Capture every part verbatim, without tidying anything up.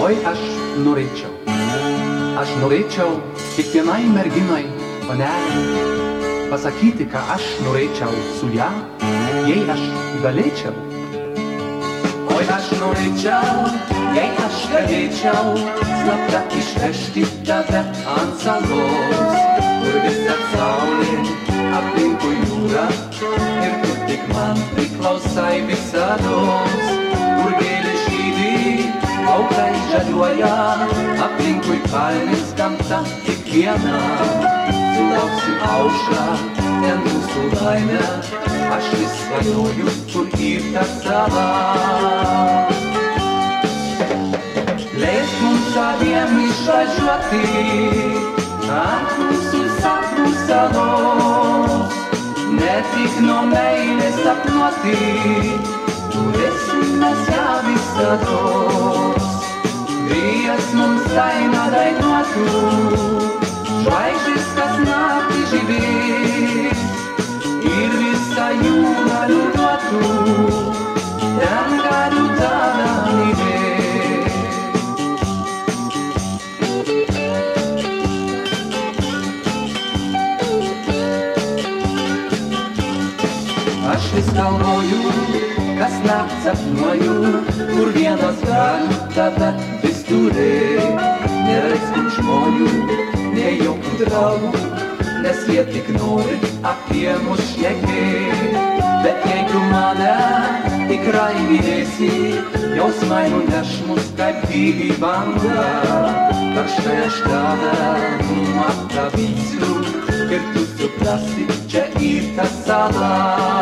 Oi, aš norėčiau, aš norėčiau kiekvienai merginai, panelei, pasakyti, ką aš norėčiau su ją, jei aš galėčiau. Oi, aš norėčiau, jei aš galėčiau, slapta išvežti tave ant salos, kur visa saulė aplinkui jūra, ir tu tik man priklausai visados, kur gėlė žydi, aukai žaliuoja, aplinkui palmės gamta tik viena. Sulauksim aušrą, ten mūsų laimė, aš vis svajoju, kur ir ta sala. Leisk mums abiem išvažiuoti ant mūsų sapnų salos, ne tik nuo meilės sapnuoti, turėsim mes ją visados. Vėjas mums dainą dainuotų, žvaigždės kas naktį žibės, ir visą jūrą liūduotų, ten galiu tave mylėt. Aš vis galvoju, kas naktį sapnuoju, kur vienas galiu tave vis turėt. Nereiksim žmonių, ne jokių draugų, nes jie tik nori apie mus šnekėt. Bet jei tu mane tikrai mylėsi, jausmai nuneš mus kaip tyli banga. Ar štai aš tave apkabinsiu, ir tu suprasi, čia ir ta sala.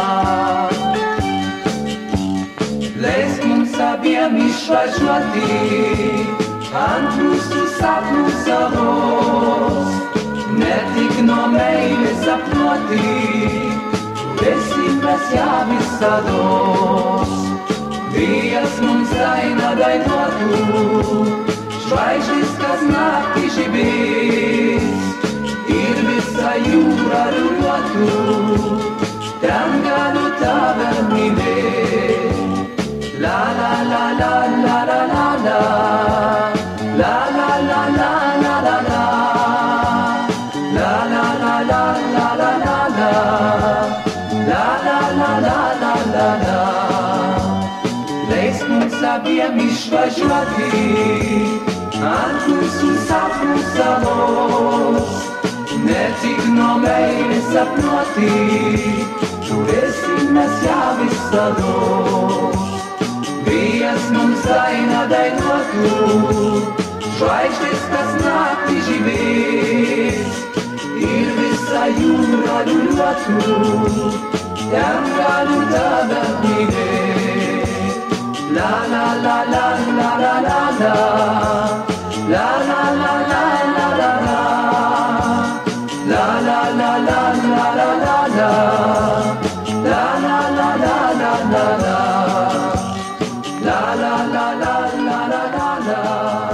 Leisk mums abiem išvažiuoti ant mūsų sapnų salos, ne tik nuo meilės sapnuoti, turėsim mes ją visados. Vėjas mums dainą dainuotų, žvaigždės kas naktį žibės, ir visa jūra liūduotų, ten galiu tave mylėt. La la la la la la la la, la la la la la la la, la la la la la la la la, la la la la la la la. Leisk mums abiem išvažiuoti ant mūsų sapnų salos, ne tik nuo meilės sapnuoti, turėsim mes ją visados. Vėjas mums dainą dainuotų, žvaigždės kas naktį žibės, ir visa jūra liūduotų, ten galiu tave mylėt. La la la la la la la la, la la la la la la la, la la la la la la la la, la la la la la la la. La la la la la la la la.